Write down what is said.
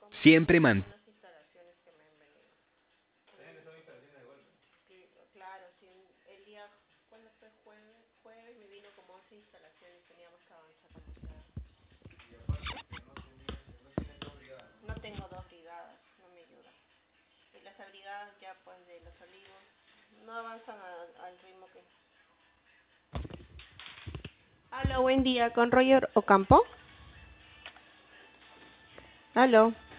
Siempre man... Unas instalaciones que me han venido. Claro, sí, el día, ¿cuándo fue? Jueves me vino como 11 instalaciones, teníamos que avanzar demasiado. No tengo dos brigadas, no me ayuda. Y las brigadas ya pues de los olivos no avanzan al ritmo que... Aló, buen día, con Roger Ocampo. Aló.